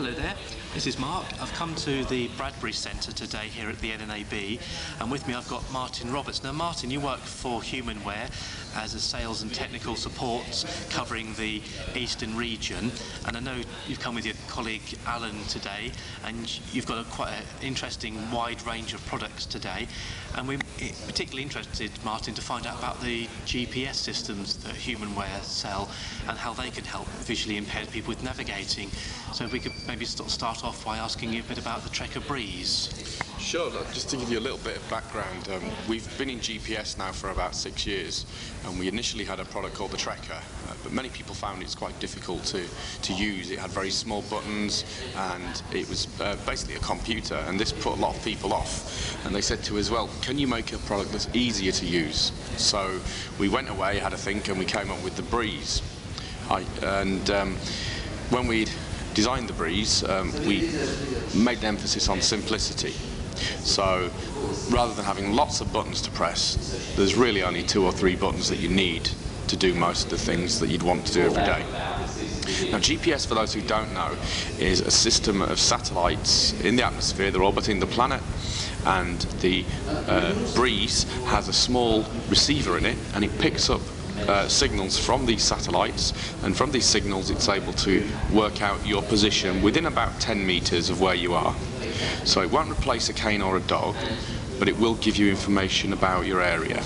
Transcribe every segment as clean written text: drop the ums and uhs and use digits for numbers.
Hello there, this is Mark. I've come to the Bradbury Centre today here at the NNAB, and with me I've got Martin Roberts. Now Martin, you work for Humanware as a sales and technical support covering the Eastern region, and I know you've come with your colleague Alan today, and you've got quite an interesting wide range of products today, and we're particularly interested, Martin, to find out about the GPS systems that Humanware sell and how they can help visually impaired people with navigating. So if we could maybe start off by asking you a bit about the Trekker Breeze. Sure, look, just to give you a little bit of background, we've been in GPS now for about 6 years, and we initially had a product called the Trekker, but many people found it's quite difficult to use. It had very small buttons, and it was basically a computer, and this put a lot of people off. And they said to us, well, can you make a product that's easier to use? So we went away, had a think, and we came up with the Breeze. When we'd designed the Breeze, we made an emphasis on simplicity. So rather than having lots of buttons to press, there's really only 2 or 3 buttons that you need to do most of the things that you'd want to do every day. Now GPS, for those who don't know, is a system of satellites in the atmosphere. They're orbiting the planet, and the Breeze has a small receiver in it, and it picks up signals from these satellites, and from these signals it's able to work out your position within about 10 meters of where you are. So it won't replace a cane or a dog, but it will give you information about your area.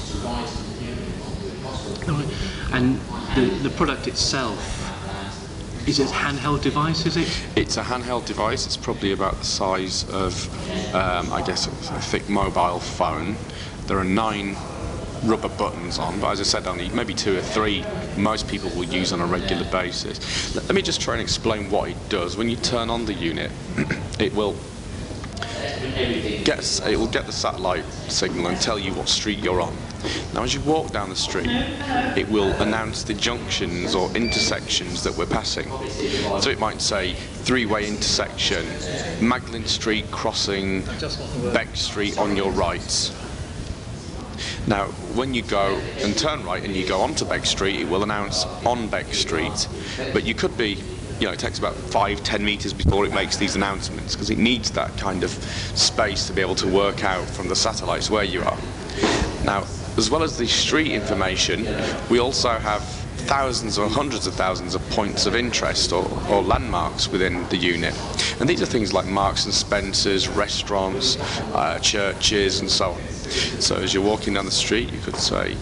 And the product itself, is it a handheld device, is it? It's a handheld device. It's probably about the size of, I guess, a thick mobile phone. There are 9 rubber buttons on, but as I said, only maybe 2 or 3 most people will use on a regular basis. Let me just try and explain what it does. When you turn on the unit, it will get the satellite signal and tell you what street you're on. Now as you walk down the street, it will announce the junctions or intersections that we're passing. So it might say 3-way intersection, Maglin Street crossing Beck Street on your right. Now, when you go and turn right and you go onto Beck Street, it will announce on Beck Street, but you could be, it takes about 5-10 meters before it makes these announcements, because it needs that kind of space to be able to work out from the satellites where you are. Now, as well as the street information, we also have thousands or hundreds of thousands of points of interest or landmarks within the unit, and these are things like Marks and Spencer's, restaurants, churches, and so on. So as you're walking down the street, you could say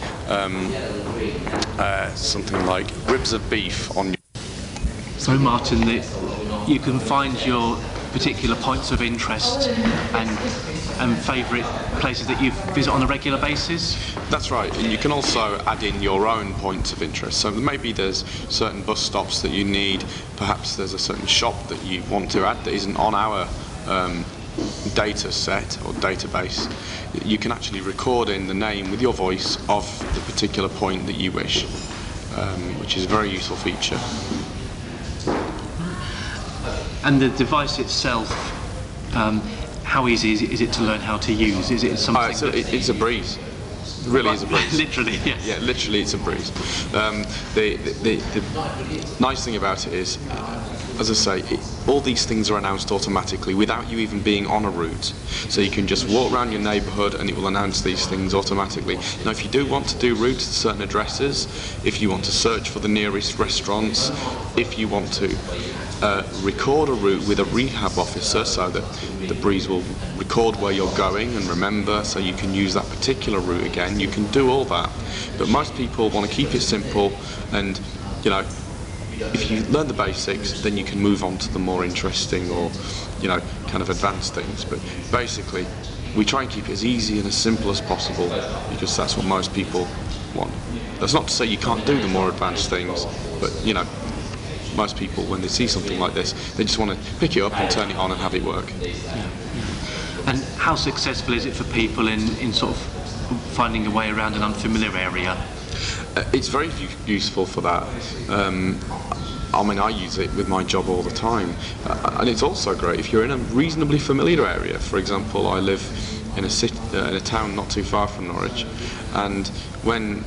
something like ribs of beef on your... So Martin, you can find your particular points of interest and favourite places that you visit on a regular basis? That's right, and you can also add in your own points of interest. So maybe there's certain bus stops that you need, perhaps there's a certain shop that you want to add that isn't on our data set or database. You can actually record in the name with your voice of the particular point that you wish, which is a very useful feature. And the device itself, how easy is it to learn how to use? Is it something? It's a breeze. It really is a breeze. Literally, yes. Yeah, literally it's a breeze. The nice thing about it is, as I say, all these things are announced automatically without you even being on a route. So you can just walk around your neighbourhood and it will announce these things automatically. Now if you do want to do routes to certain addresses, if you want to search for the nearest restaurants, if you want to record a route with a rehab officer so that the Breeze will record where you're going and remember, so you can use that particular route again, you can do all that. But most people want to keep it simple, and if you learn the basics, then you can move on to the more interesting or kind of advanced things. But basically we try and keep it as easy and as simple as possible, because that's what most people want. That's not to say you can't do the more advanced things, but most people, when they see something like this, they just want to pick it up and turn it on and have it work. Yeah. And how successful is it for people in sort of finding a way around an unfamiliar area? It's very useful for that. I mean, I use it with my job all the time, and it's also great if you're in a reasonably familiar area. For example, I live in a town not too far from Norwich, and when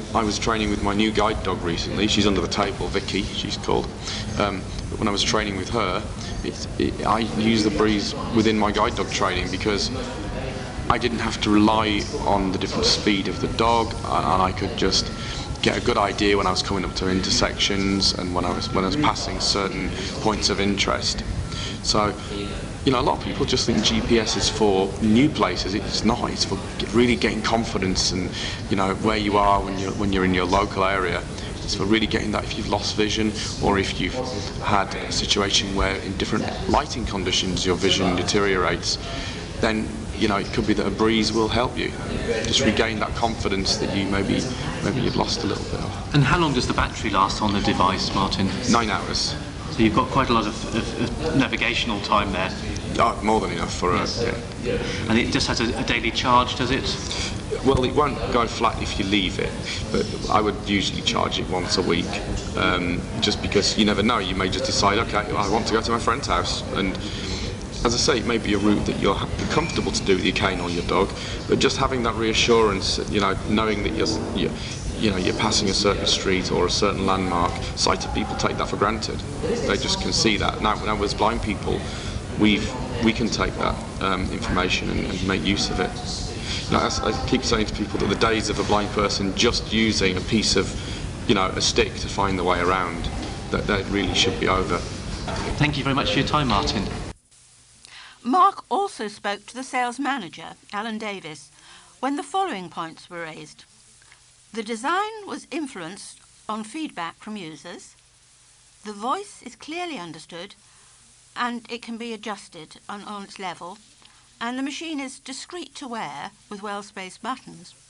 I was training with my new guide dog recently. She's under the table, Vicky, she's called. But when I was training with her, I used the breeze within my guide dog training because I didn't have to rely on the different speed of the dog, and I could just get a good idea when I was coming up to intersections and when I was passing certain points of interest. So, you know, a lot of people just think GPS is for new places. It's not. It's for really getting confidence and, you know, where you are when you're in your local area. It's for really getting that if you've lost vision or if you've had a situation where in different lighting conditions your vision deteriorates, then, you know, it could be that a breeze will help you just regain that confidence that you maybe you've lost a little bit of. And how long does the battery last on the device, Martin? 9 hours. So you've got quite a lot of navigational time there. Oh, more than enough for us, yeah. And it just has a daily charge, does it? Well, it won't go flat if you leave it, but I would usually charge it once a week, just because you never know. You may just decide, okay, well, I want to go to my friend's house, and as I say, it may be a route that you're comfortable to do with your cane or your dog, but just having that reassurance, you know, knowing that you're passing a certain street or a certain landmark. Sighted people take that for granted. They just can see that. Now as blind people, we can take that information and make use of it. You know, I keep saying to people that the days of a blind person just using a piece of, you know, a stick to find the way around, that really should be over. Thank you very much for your time, Martin. Mark also spoke to the sales manager, Alan Davis, when the following points were raised. The design was influenced on feedback from users. The voice is clearly understood and it can be adjusted on its level, and the machine is discreet to wear with well-spaced buttons.